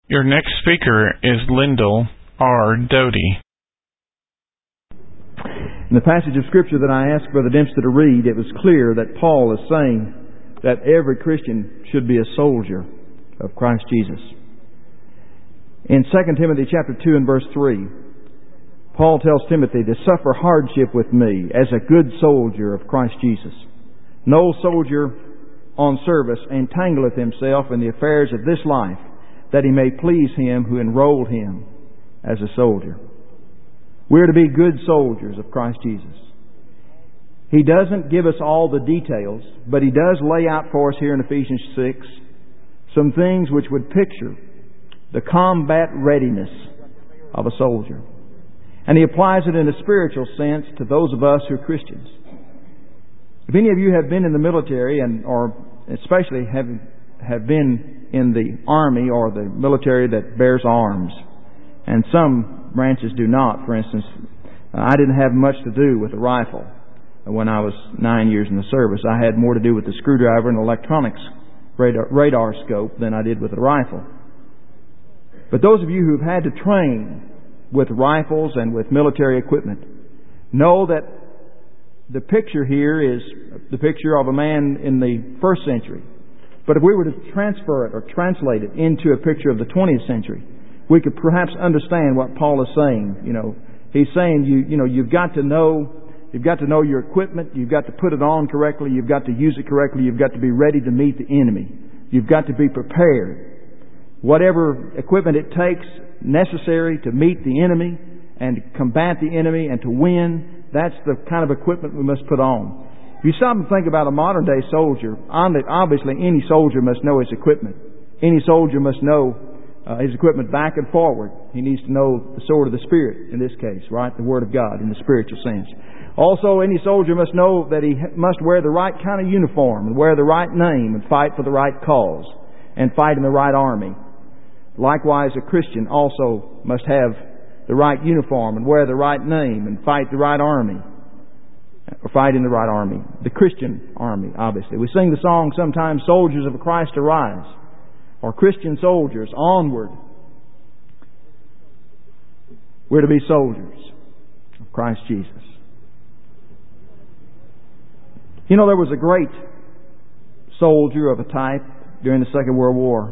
Your next speaker is Lyndall R. Doty. In the passage of Scripture that I asked Brother Dempster to read, it was clear that Paul is saying that every Christian should be a soldier of Christ Jesus. In 2 Timothy chapter 2 and verse 3, Paul tells Timothy to suffer hardship with me as a good soldier of Christ Jesus. No soldier on service entangleth himself in the affairs of this life, that he may please him who enrolled him as a soldier. We're to be good soldiers of Christ Jesus. He doesn't give us all the details, but He does lay out for us here in Ephesians 6 some things which would picture the combat readiness of a soldier. And He applies it in a spiritual sense to those of us who are Christians. If any of you have been in the military, or especially have been in the Army or the military that bears arms, and some branches do not. For instance, I didn't have much to do with the rifle when I was 9 years in the service. I had more to do with the screwdriver and electronics radar scope than I did with the rifle. But those of you who've had to train with rifles and with military equipment know that the picture here is the picture of a man in the first century. But if we were to transfer it or translate it into a picture of the 20th century, we could perhaps understand what Paul is saying. He's saying you've got to know your equipment, you've got to put it on correctly, you've got to use it correctly, you've got to be ready to meet the enemy. You've got to be prepared. Whatever equipment it takes necessary to meet the enemy and to combat the enemy and to win, that's the kind of equipment we must put on. If you stop and think about a modern day soldier, obviously any soldier must know his equipment. Any soldier must know his equipment back and forward. He needs to know the sword of the Spirit in this case, right? The Word of God in the spiritual sense. Also, any soldier must know that he must wear the right kind of uniform and wear the right name and fight for the right cause and fight in the right army. Likewise, a Christian also must have the right uniform and wear the right name and fight the right army. Or fight in the right army. The Christian army, obviously. We sing the song sometimes, Soldiers of Christ Arise. Or Christian soldiers, onward. We're to be soldiers of Christ Jesus. There was a great soldier of a type during the Second World War.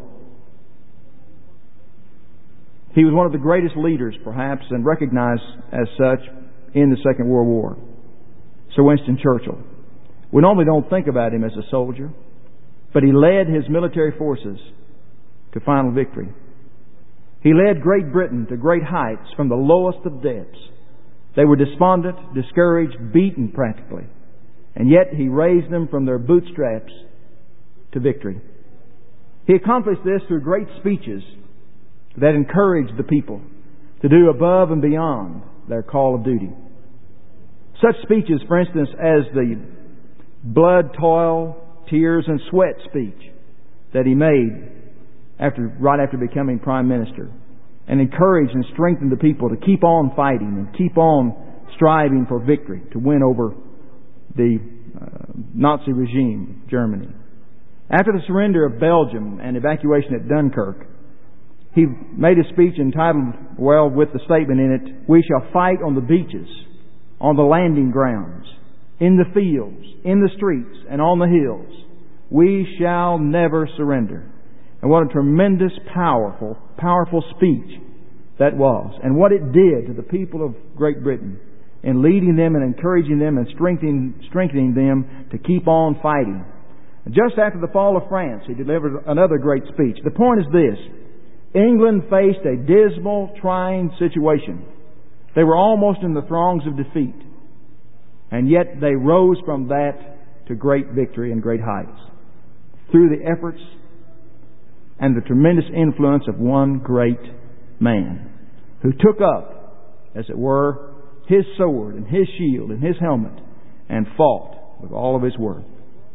He was one of the greatest leaders, perhaps, and recognized as such in the Second World War. Sir Winston Churchill. We normally don't think about him as a soldier, but he led his military forces to final victory. He led Great Britain to great heights from the lowest of depths. They were despondent, discouraged, beaten practically. And yet He raised them from their bootstraps to victory. He accomplished this through great speeches that encouraged the people to do above and beyond their call of duty. Such speeches, for instance, as the blood, toil, tears and sweat speech that he made right after becoming Prime Minister, and encouraged and strengthened the people to keep on fighting and keep on striving for victory to win over the Nazi regime, Germany. After the surrender of Belgium and evacuation at Dunkirk, he made a speech entitled, with the statement in it, "We shall fight on the beaches, on the landing grounds, in the fields, in the streets, and on the hills. We shall never surrender." And what a tremendous, powerful speech that was. And what it did to the people of Great Britain in leading them and encouraging them and strengthening them to keep on fighting. Just after the fall of France, he delivered another great speech. The point is this: England faced a dismal, trying situation. They were almost in the throngs of defeat. And yet they rose from that to great victory and great heights through the efforts and the tremendous influence of one great man who took up, as it were, his sword and his shield and his helmet and fought with all of his worth.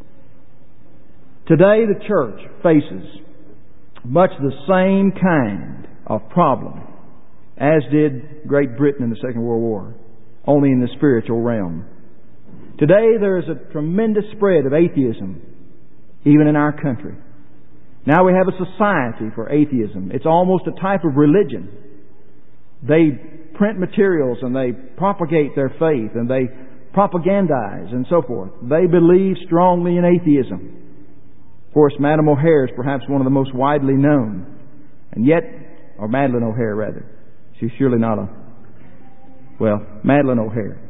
Today the church faces much the same kind of problem as did Great Britain in the Second World War, only in the spiritual realm. Today there is a tremendous spread of atheism, even in our country. Now we have a society for atheism. It's almost a type of religion. They print materials and they propagate their faith and they propagandize and so forth. They believe strongly in atheism. Of course, Madame O'Hare is perhaps one of the most widely known. And yet, or Madeleine O'Hare rather. She's surely not Madeleine O'Hare.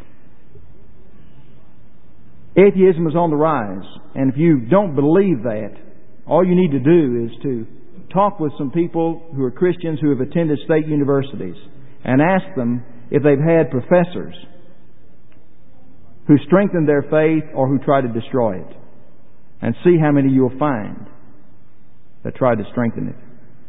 Atheism is on the rise. And if you don't believe that, all you need to do is to talk with some people who are Christians who have attended state universities and ask them if they've had professors who strengthened their faith or who tried to destroy it. And see how many you'll find that tried to strengthen it.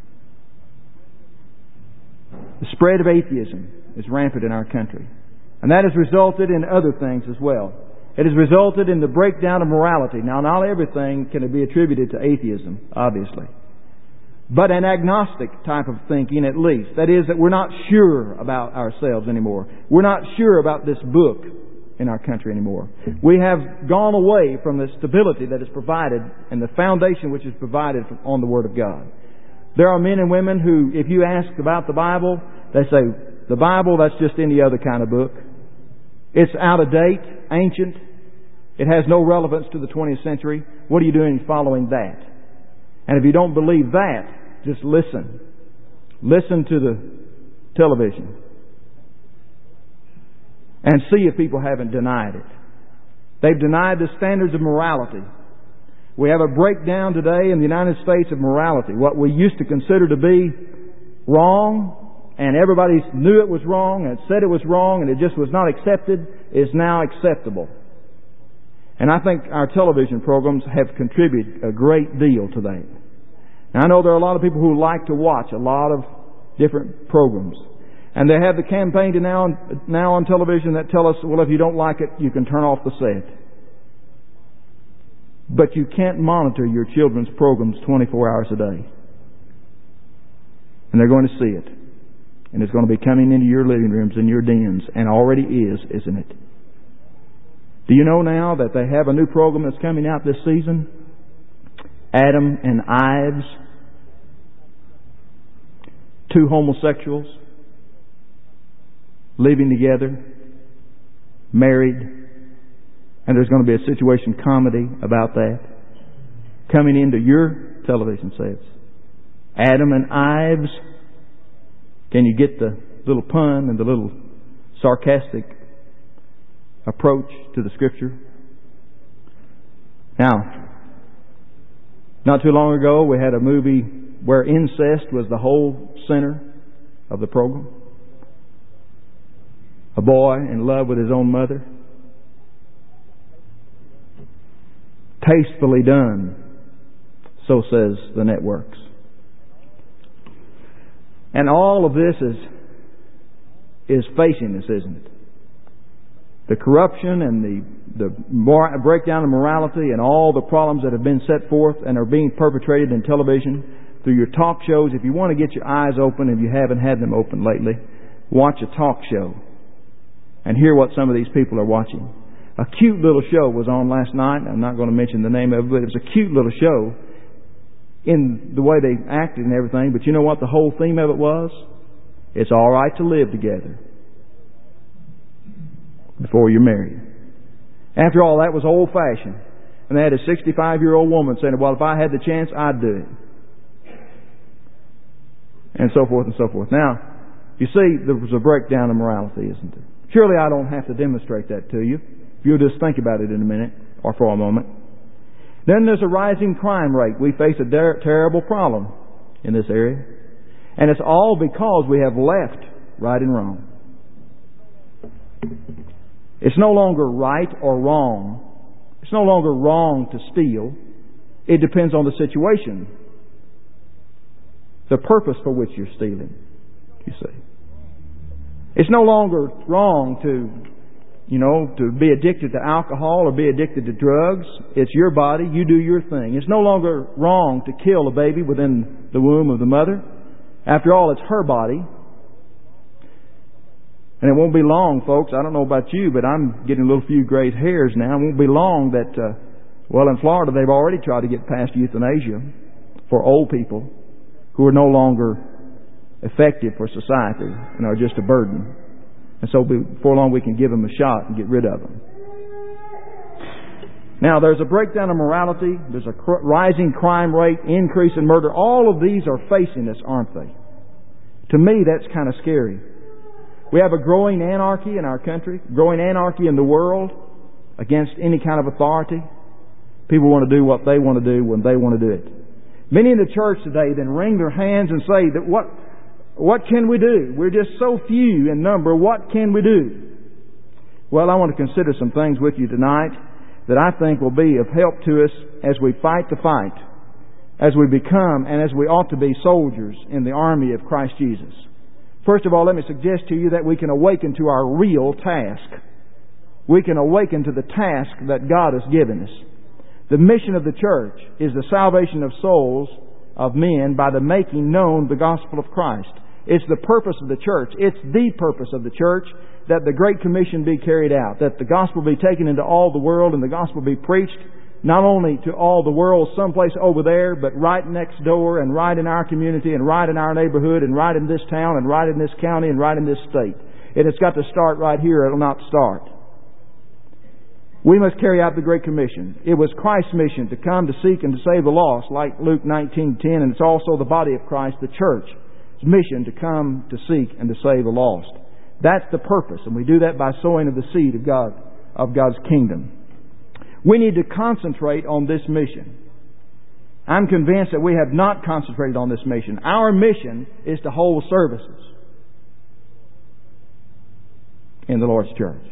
The spread of atheism is rampant in our country. And that has resulted in other things as well. It has resulted in the breakdown of morality. Now, not everything can be attributed to atheism, obviously. But an agnostic type of thinking, at least. That is, that we're not sure about ourselves anymore. We're not sure about this book in our country anymore. We have gone away from the stability that is provided and the foundation which is provided on the Word of God. There are men and women who, if you ask about the Bible, they say, the Bible, that's just any other kind of book. It's out of date, ancient. It has no relevance to the 20th century. What are you doing following that? And if you don't believe that, just listen. Listen to the television. And see if people haven't denied it. They've denied the standards of morality. We have a breakdown today in the United States of morality. What we used to consider to be wrong, and everybody knew it was wrong and said it was wrong and it just was not accepted, is now acceptable. And I think our television programs have contributed a great deal to that. Now, I know there are a lot of people who like to watch a lot of different programs. And they have the campaign to now on television that tell us, well, if you don't like it, you can turn off the set. But you can't monitor your children's programs 24 hours a day. And they're going to see it. And it's going to be coming into your living rooms and your dens. And already is, isn't it? Do you know now that they have a new program that's coming out this season? Adam and Ives. Two homosexuals living together, married, and there's going to be a situation comedy about that coming into your television sets. Adam and Ives. Can you get the little pun and the little sarcastic approach to the Scripture? Now, not too long ago we had a movie where incest was the whole center of the program. A boy in love with his own mother. Tastefully done, so says the networks. And all of this is facing us, isn't it? The corruption and the breakdown of morality and all the problems that have been set forth and are being perpetrated in television through your talk shows. If you want to get your eyes open, if you haven't had them open lately, watch a talk show and hear what some of these people are watching. A cute little show was on last night. I'm not going to mention the name of it, but it was a cute little show in the way they acted and everything. But you know what the whole theme of it was? It's all right to live together before you're married. After all, that was old-fashioned. And they had a 65-year-old woman saying, well, if I had the chance, I'd do it. And so forth and so forth. Now, you see, there was a breakdown of morality, isn't there? Surely I don't have to demonstrate that to you. If you'll just think about it in a minute, or for a moment. Then there's a rising crime rate. We face a terrible problem in this area. And it's all because we have left right and wrong. It's no longer right or wrong. It's no longer wrong to steal. It depends on the situation. The purpose for which you're stealing, you see. It's no longer wrong to be addicted to alcohol or be addicted to drugs. It's your body. You do your thing. It's no longer wrong to kill a baby within the womb of the mother. After all, it's her body. And it won't be long, folks. I don't know about you, but I'm getting a little few gray hairs now. It won't be long that, in Florida they've already tried to get past euthanasia. for old people who are no longer effective for society and are just a burden. And so before long we can give them a shot and get rid of them. Now, there's a breakdown of morality, there's a rising crime rate, increase in murder. All of these are facing us, aren't they? To me, that's kind of scary. We have a growing anarchy in our country, growing anarchy in the world against any kind of authority. People want to do what they want to do when they want to do it. Many in the church today then wring their hands and say that what can we do? We're just so few in number. What can we do? Well, I want to consider some things with you tonight that I think will be of help to us as we fight the fight, as we become and as we ought to be soldiers in the army of Christ Jesus. First of all, let me suggest to you that we can awaken to our real task. We can awaken to the task that God has given us. The mission of the church is the salvation of souls of men by the making known the gospel of Christ. It's the purpose of the church. It's the purpose of the church that the Great Commission be carried out, that the gospel be taken into all the world and the gospel be preached not only to all the world someplace over there, but right next door and right in our community and right in our neighborhood and right in this town and right in this county and right in this state. And it's got to start right here. It'll not start. We must carry out the Great Commission. It was Christ's mission to come to seek and to save the lost, like Luke 19:10, and it's also the body of Christ, the church. Mission to come to seek and to save the lost. That's the purpose, and we do that by sowing of the seed of God, of God's kingdom. We need to concentrate on this mission. I'm convinced that we have not concentrated on this mission. Our mission is to hold services in the Lord's church.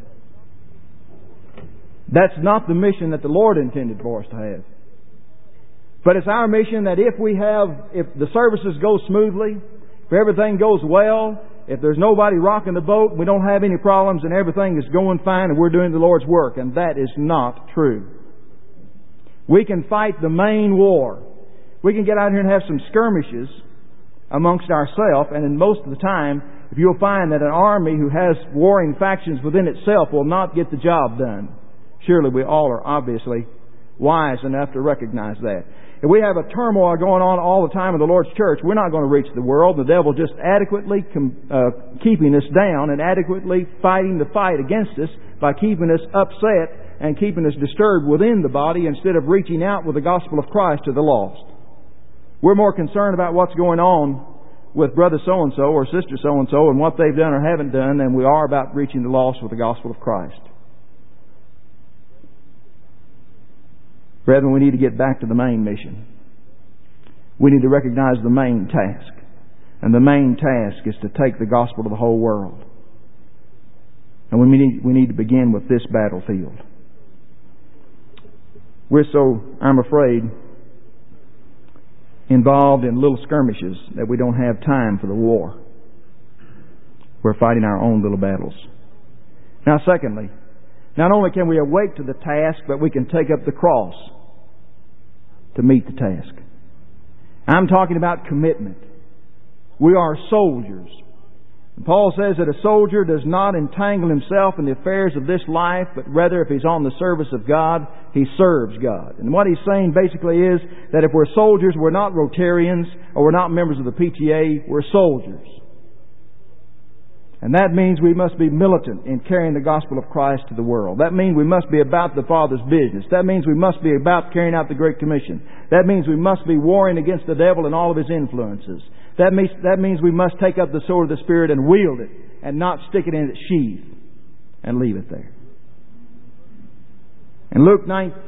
That's not the mission that the Lord intended for us to have. But it's our mission that if the services go smoothly, if everything goes well, if there's nobody rocking the boat, we don't have any problems and everything is going fine and we're doing the Lord's work. And that is not true. We can fight the main war. We can get out here and have some skirmishes amongst ourselves, and in most of the time, if you'll find that an army who has warring factions within itself will not get the job done. Surely we all are obviously wise enough to recognize that. If we have a turmoil going on all the time in the Lord's church, we're not going to reach the world. The devil just adequately keeping us down and adequately fighting the fight against us by keeping us upset and keeping us disturbed within the body instead of reaching out with the gospel of Christ to the lost. We're more concerned about what's going on with brother so-and-so or sister so-and-so and what they've done or haven't done than we are about reaching the lost with the gospel of Christ. Brethren, we need to get back to the main mission. We need to recognize the main task. And the main task is to take the gospel to the whole world. And we need to begin with this battlefield. We're so, I'm afraid, involved in little skirmishes that we don't have time for the war. We're fighting our own little battles. Now, secondly, not only can we awake to the task, but we can take up the cross to meet the task. I'm talking about commitment. We are soldiers. And Paul says that a soldier does not entangle himself in the affairs of this life, but rather if he's on the service of God, he serves God. And what he's saying basically is that if we're soldiers, we're not Rotarians or we're not members of the PTA, we're soldiers. And that means we must be militant in carrying the gospel of Christ to the world. That means we must be about the Father's business. That means we must be about carrying out the Great Commission. That means we must be warring against the devil and all of his influences. That means we must take up the sword of the Spirit and wield it and not stick it in its sheath and leave it there. In Luke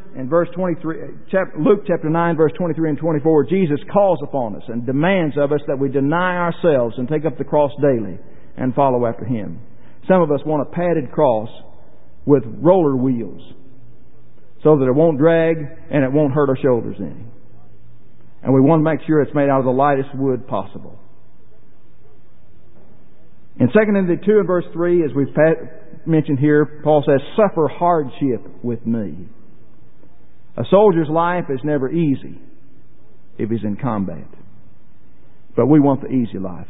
chapter 9, verse 23 and 24, Jesus calls upon us and demands of us that we deny ourselves and take up the cross daily and follow after Him. Some of us want a padded cross with roller wheels so that it won't drag and it won't hurt our shoulders any. And we want to make sure it's made out of the lightest wood possible. In 2 Timothy 2 and verse 3, as we've mentioned here, Paul says, "Suffer hardship with me." A soldier's life is never easy if he's in combat. But we want the easy life.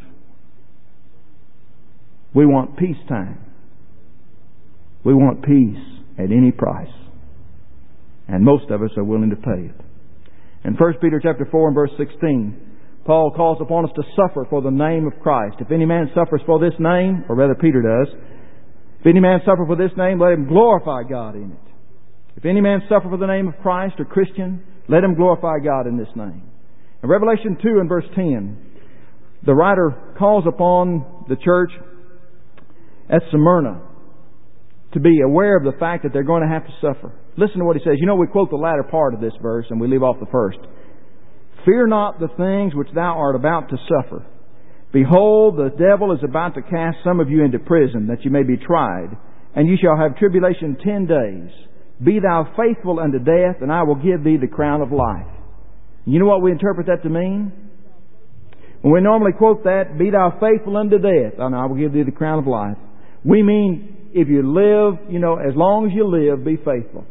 We want peacetime. We want peace at any price. And most of us are willing to pay it. In 1 Peter chapter 4 and verse 16, Paul calls upon us to suffer for the name of Christ. If any man suffers for this name, or rather Peter does, if any man suffer for this name, let him glorify God in it. If any man suffer for the name of Christ or Christian, let him glorify God in this name. In Revelation 2 and verse 10, the writer calls upon the church at Smyrna to be aware of the fact that they're going to have to suffer. Listen to what he says. You know, we quote the latter part of this verse and we leave off the first. Fear not the things which thou art about to suffer. Behold, the devil is about to cast some of you into prison, that you may be tried, and you shall have tribulation 10 days. Be thou faithful unto death, and I will give thee the crown of life. You know what we interpret that to mean? When we normally quote that, be thou faithful unto death, and I will give thee the crown of life, we mean if you live, as long as you live, be faithful.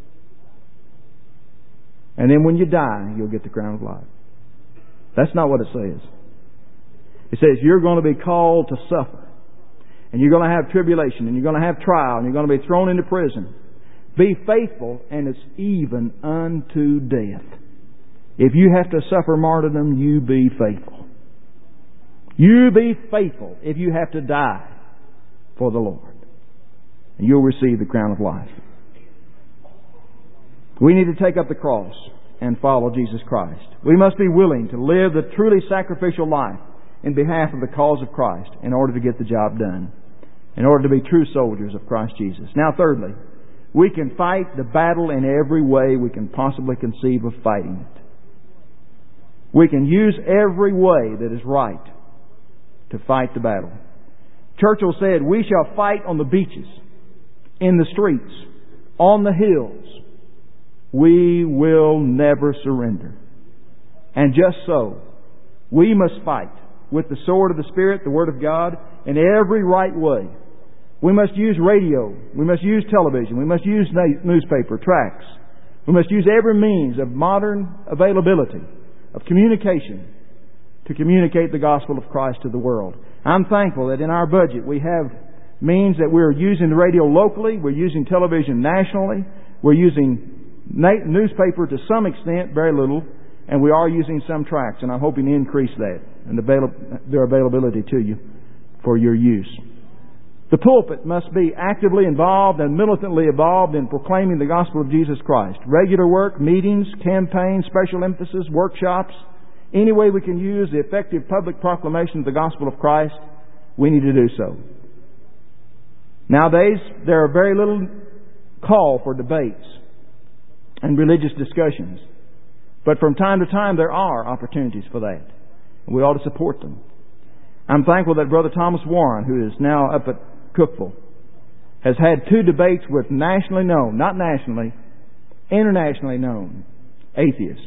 And then when you die, you'll get the crown of life. That's not what it says. It says you're going to be called to suffer. And you're going to have tribulation. And you're going to have trial. And you're going to be thrown into prison. Be faithful, and it's even unto death. If you have to suffer martyrdom, you be faithful. You be faithful if you have to die for the Lord. And you'll receive the crown of life. We need to take up the cross and follow Jesus Christ. We must be willing to live the truly sacrificial life in behalf of the cause of Christ in order to get the job done, in order to be true soldiers of Christ Jesus. Now, thirdly, we can fight the battle in every way we can possibly conceive of fighting it. We can use every way that is right to fight the battle. Churchill said, we shall fight on the beaches, in the streets, on the hills. We will never surrender. And just so, we must fight with the sword of the Spirit, the Word of God, in every right way. We must use radio. We must use television. We must use newspaper, tracts. We must use every means of modern availability, of communication, to communicate the gospel of Christ to the world. I'm thankful that in our budget we have means that we're using the radio locally, we're using television nationally, we're using newspaper to some extent, very little, and we are using some tracts, and I'm hoping to increase that and their availability to you for your use. The pulpit must be actively involved and militantly involved in proclaiming the gospel of Jesus Christ. Regular work, meetings, campaigns, special emphasis, workshops, any way we can use the effective public proclamation of the gospel of Christ, we need to do so. Nowadays, there are very little call for debates and religious discussions. But from time to time there are opportunities for that. And we ought to support them. I'm thankful that Brother Thomas Warren, who is now up at Cookville, has had 2 debates with nationally known, not nationally, internationally known atheists.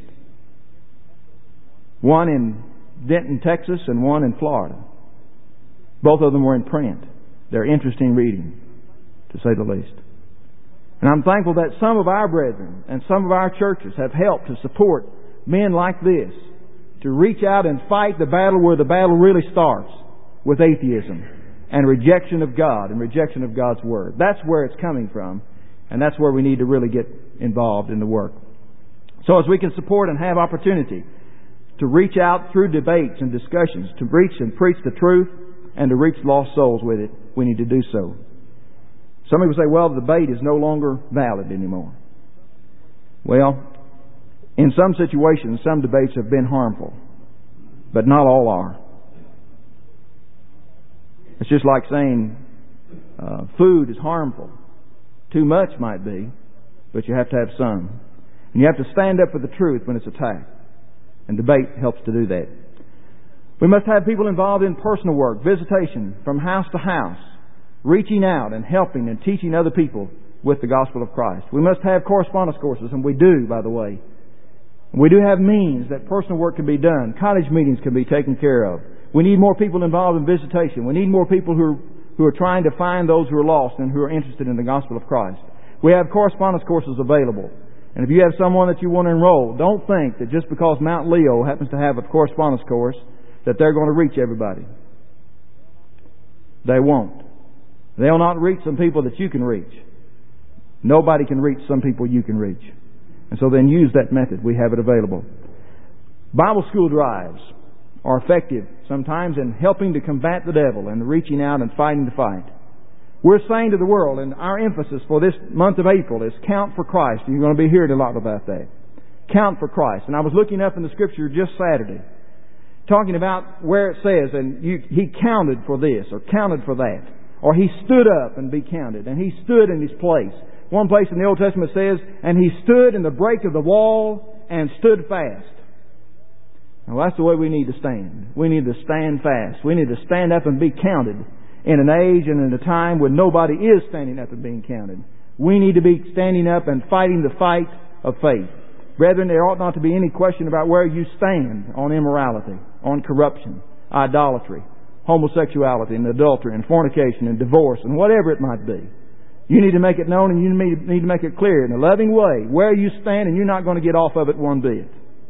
One in Denton, Texas, and one in Florida. Both of them were in print. They're interesting reading, to say the least. And I'm thankful that some of our brethren and some of our churches have helped to support men like this to reach out and fight the battle where the battle really starts, with atheism and rejection of God and rejection of God's Word. That's where it's coming from, and that's where we need to really get involved in the work. So as we can support and have opportunity to reach out through debates and discussions to reach and preach the truth and to reach lost souls with it, we need to do so. Some people say, well, the debate is no longer valid anymore. Well, in some situations, some debates have been harmful, but not all are. It's just like saying food is harmful. Too much might be, but you have to have some. And you have to stand up for the truth when it's attacked. And debate helps to do that. We must have people involved in personal work, visitation from house to house, reaching out and helping and teaching other people with the gospel of Christ. We must have correspondence courses, and we do, by the way. We do have means that personal work can be done. Cottage meetings can be taken care of. We need more people involved in visitation. We need more people who are trying to find those who are lost and who are interested in the gospel of Christ. We have correspondence courses available. And if you have someone that you want to enroll, don't think that just because Mount Leo happens to have a correspondence course that they're going to reach everybody. They won't. They'll not reach some people that you can reach. Nobody can reach some people you can reach. And so then use that method. We have it available. Bible school drives are effective sometimes in helping to combat the devil and reaching out and fighting the fight. We're saying to the world, and our emphasis for this month of April is count for Christ. You're going to be hearing a lot about that. Count for Christ. And I was looking up in the Scripture just Saturday, talking about where it says, and He counted for this, or counted for that. Or He stood up and be counted, and He stood in His place. One place in the Old Testament says, and He stood in the break of the wall and stood fast. Now that's the way we need to stand. We need to stand fast. We need to stand up and be counted in an age and in a time when nobody is standing up and being counted. We need to be standing up and fighting the fight of faith. Brethren, there ought not to be any question about where you stand on immorality, on corruption, idolatry, homosexuality, and adultery, and fornication, and divorce, and whatever it might be. You need to make it known, and you need to make it clear in a loving way where you stand, and you're not going to get off of it one bit.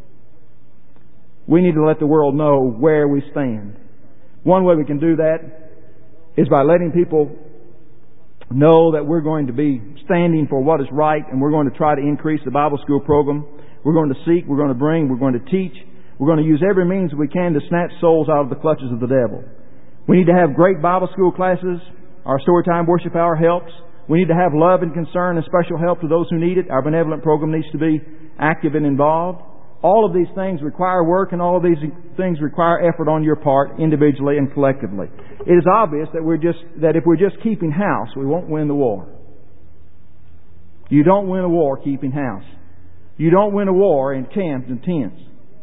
We need to let the world know where we stand. One way we can do that is by letting people know that we're going to be standing for what is right, and we're going to try to increase the Bible school program. We're going to seek, we're going to bring, we're going to teach. We're going to use every means we can to snatch souls out of the clutches of the devil. We need to have great Bible school classes. Our Storytime Worship Hour helps. We need to have love and concern and special help to those who need it. Our benevolent program needs to be active and involved. All of these things require work, and all of these things require effort on your part, individually and collectively. It is obvious that if we're just keeping house, we won't win the war. You don't win a war keeping house. You don't win a war in camps and tents.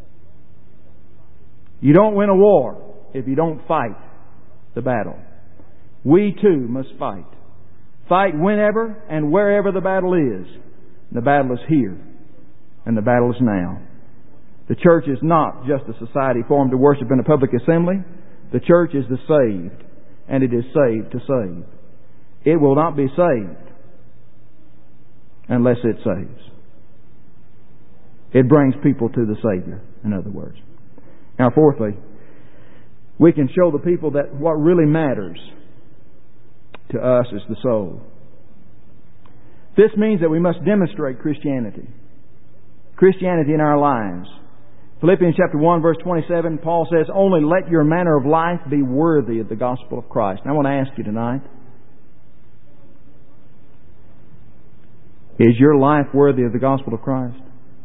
You don't win a war if you don't fight the battle. We too must fight. Fight whenever and wherever the battle is. The battle is here, and the battle is now. The church is not just a society formed to worship in a public assembly. The church is the saved, and it is saved to save. It will not be saved unless it saves. It brings people to the Savior, in other words. Now, fourthly, we can show the people that what really matters to us is the soul. This means that we must demonstrate Christianity. Christianity in our lives. Philippians chapter 1 verse 27, Paul says, only let your manner of life be worthy of the gospel of Christ. And I want to ask you tonight, is your life worthy of the gospel of Christ?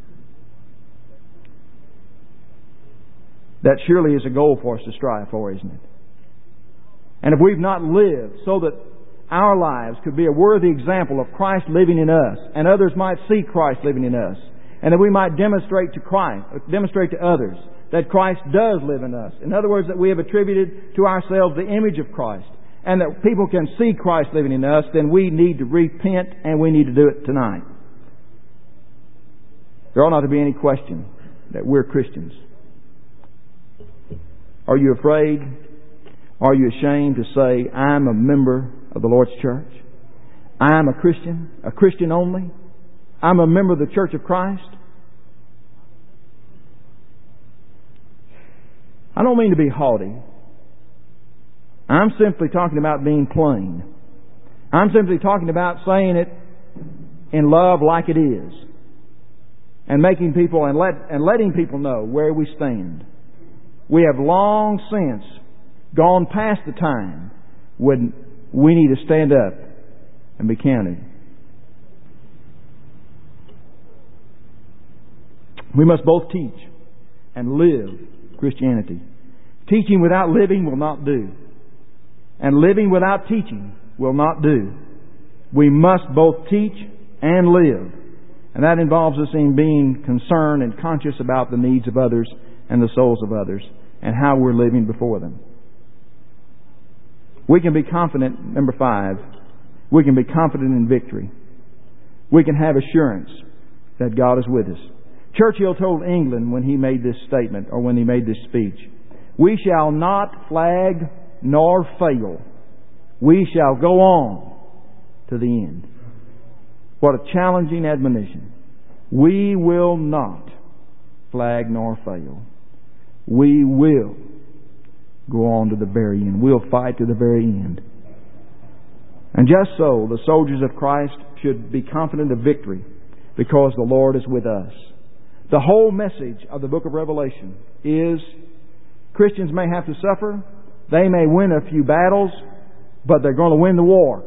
That surely is a goal for us to strive for, isn't it? And if we've not lived so that our lives could be a worthy example of Christ living in us, and others might see Christ living in us, and that we might demonstrate to others that Christ does live in us. In other words, that we have attributed to ourselves the image of Christ, and that people can see Christ living in us, then we need to repent, and we need to do it tonight. There ought not to be any question that we're Christians. Are you afraid? Are you ashamed to say, I'm a member of the Lord's church? I'm a Christian only? I'm a member of the Church of Christ? I don't mean to be haughty. I'm simply talking about being plain. I'm simply talking about saying it in love like it is, and making people and letting people know where we stand. We have long since gone past the time when we need to stand up and be counted. We must both teach and live Christianity. Teaching without living will not do. And living without teaching will not do. We must both teach and live. And that involves us in being concerned and conscious about the needs of others and the souls of others and how we're living before them. We can be confident, number 5, we can be confident in victory. We can have assurance that God is with us. Churchill told England when he made this statement, or when he made this speech, we shall not flag nor fail. We shall go on to the end. What a challenging admonition. We will not flag nor fail. We will go on to the very end. We'll fight to the very end. And just so, the soldiers of Christ should be confident of victory because the Lord is with us. The whole message of the book of Revelation is Christians may have to suffer, they may win a few battles, but they're going to win the war.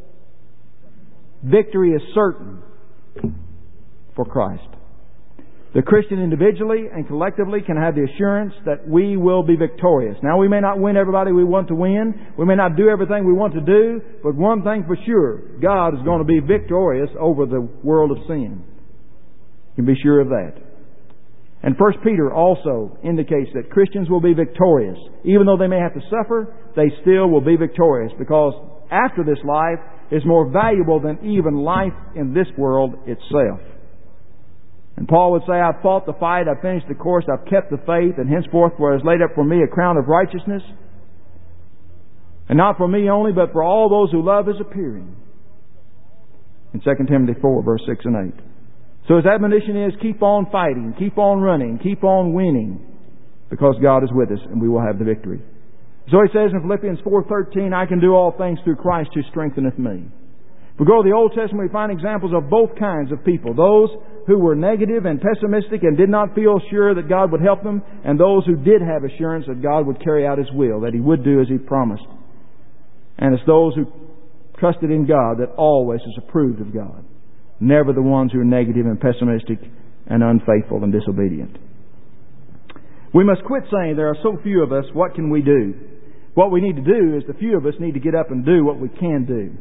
Victory is certain for Christ. The Christian individually and collectively can have the assurance that we will be victorious. Now, we may not win everybody we want to win. We may not do everything we want to do. But one thing for sure, God is going to be victorious over the world of sin. You can be sure of that. And 1 Peter also indicates that Christians will be victorious. Even though they may have to suffer, they still will be victorious. Because after this life is more valuable than even life in this world itself. And Paul would say, I've fought the fight, I've finished the course, I've kept the faith, and henceforth there is laid up for me a crown of righteousness. And not for me only, but for all those who love His appearing. In 2 Timothy 4, verse 6 and 8. So His admonition is, keep on fighting, keep on running, keep on winning, because God is with us and we will have the victory. So He says in Philippians 4:13, I can do all things through Christ who strengtheneth me. If we go to the Old Testament, we find examples of both kinds of people. Those who were negative and pessimistic and did not feel sure that God would help them, and those who did have assurance that God would carry out His will, that He would do as He promised. And it's those who trusted in God that always is approved of God. Never the ones who are negative and pessimistic and unfaithful and disobedient. We must quit saying there are so few of us, what can we do? What we need to do is the few of us need to get up and do what we can do.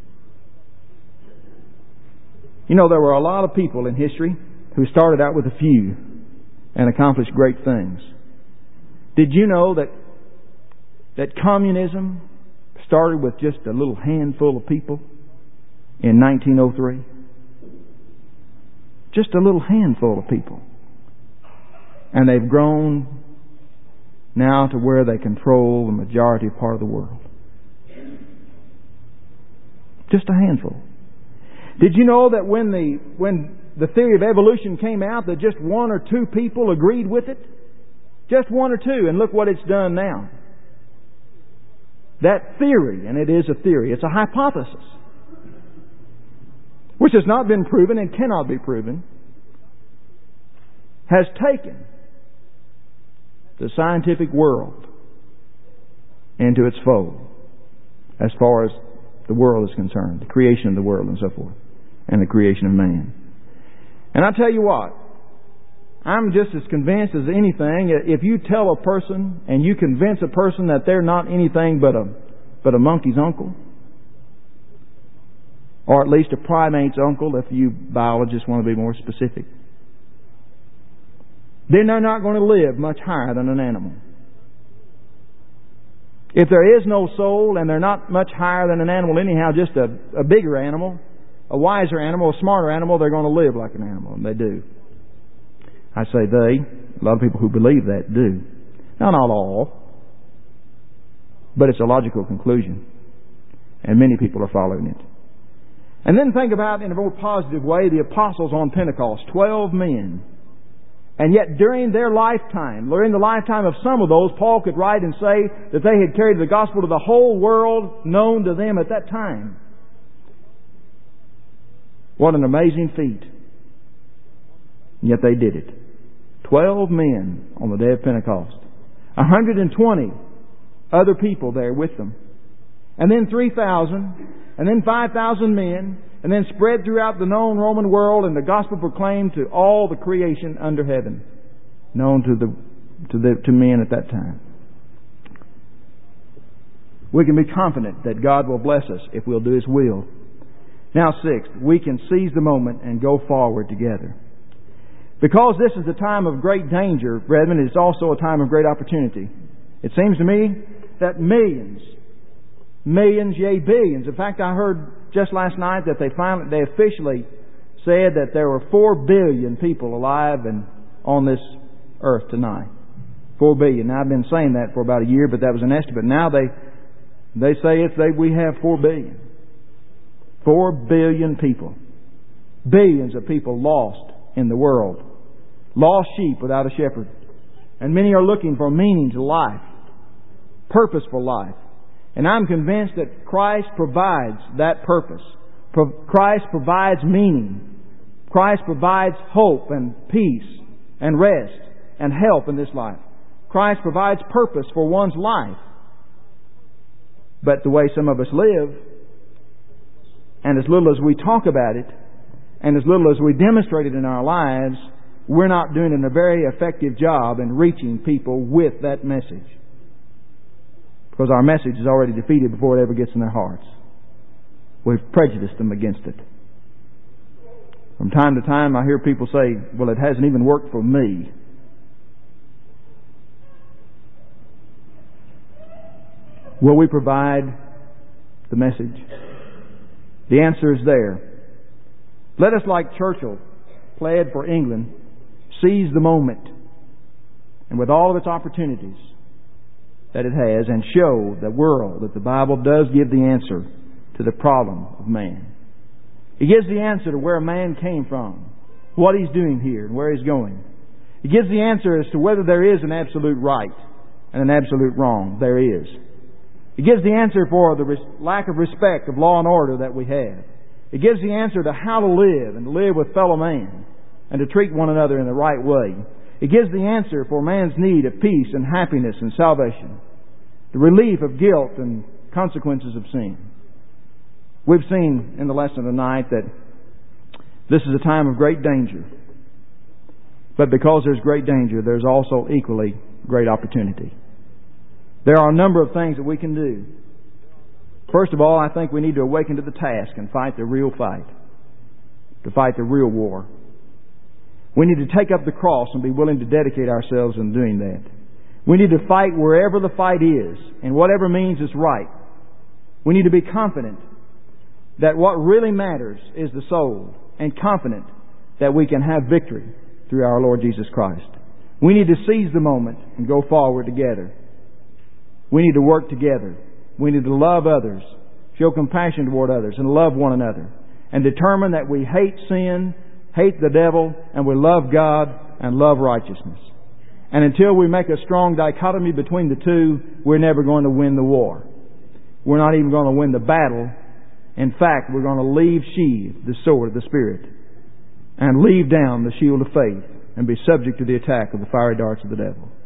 You know, there were a lot of people in history who started out with a few and accomplished great things. Did you know that communism started with just a little handful of people in 1903? Just a little handful of people. And they've grown now to where they control the majority part of the world. Just a handful. Did you know that when the theory of evolution came out, that just one or two people agreed with it? Just one or two, and look what it's done now. That theory, and it is a theory, it's a hypothesis, which has not been proven and cannot be proven, has taken the scientific world into its fold as far as the world is concerned, the creation of the world and so forth, and the creation of man. And I tell you what, I'm just as convinced as anything, if you tell a person and you convince a person that they're not anything but a monkey's uncle, or at least a primate's uncle, if you biologists want to be more specific, then they're not going to live much higher than an animal. If there is no soul and they're not much higher than an animal anyhow, just a bigger animal, a wiser animal, a smarter animal, they're going to live like an animal, and they do. I say they. A lot of people who believe that do. Now, not all, but it's a logical conclusion, and many people are following it. And then think about, in a more positive way, the apostles on Pentecost, 12 men. And yet during their lifetime, during the lifetime of some of those, Paul could write and say that they had carried the gospel to the whole world known to them at that time. What an amazing feat. And yet they did it. 12 men on the day of Pentecost. 120 other people there with them. And then 3,000, and then 5,000 men, and then spread throughout the known Roman world, and the gospel proclaimed to all the creation under heaven, known to men at that time. We can be confident that God will bless us if we'll do His will. Now, sixth, we can seize the moment and go forward together. Because this is a time of great danger, brethren, it's also a time of great opportunity. It seems to me that millions, yea, billions. In fact, I heard just last night that they officially said that there were 4 billion people alive and on this earth tonight. 4 billion. Now, I've been saying that for about a year, but that was an estimate. Now they say we have 4 billion. 4 billion people. Billions of people lost in the world. Lost sheep without a shepherd. And many are looking for meaning to life. Purposeful life. And I'm convinced that Christ provides that purpose. Christ provides meaning. Christ provides hope and peace and rest and help in this life. Christ provides purpose for one's life. But the way some of us live, and as little as we talk about it, and as little as we demonstrate it in our lives, we're not doing a very effective job in reaching people with that message. Because our message is already defeated before it ever gets in their hearts. We've prejudiced them against it. From time to time I hear people say, well, it hasn't even worked for me. Will we provide the message? The answer is there. Let us, like Churchill pled for England, seize the moment and with all of its opportunities that it has and show the world that the Bible does give the answer to the problem of man. It gives the answer to where man came from, what he's doing here, and where he's going. It gives the answer as to whether there is an absolute right and an absolute wrong. There is. It gives the answer for the lack of respect of law and order that we have. It gives the answer to how to live and to live with fellow man and to treat one another in the right way. It gives the answer for man's need of peace and happiness and salvation, the relief of guilt and consequences of sin. We've seen in the lesson tonight that this is a time of great danger. But because there's great danger, there's also equally great opportunity. There are a number of things that we can do. First of all, I think we need to awaken to the task and fight the real fight. To fight the real war. We need to take up the cross and be willing to dedicate ourselves in doing that. We need to fight wherever the fight is, and whatever means is right. We need to be confident that what really matters is the soul, and confident that we can have victory through our Lord Jesus Christ. We need to seize the moment and go forward together. We need to work together. We need to love others, show compassion toward others, and love one another. And determine that we hate sin, hate the devil, and we love God and love righteousness. And until we make a strong dichotomy between the two, we're never going to win the war. We're not even going to win the battle. In fact, we're going to leave sheathed the sword of the Spirit and leave down the shield of faith and be subject to the attack of the fiery darts of the devil.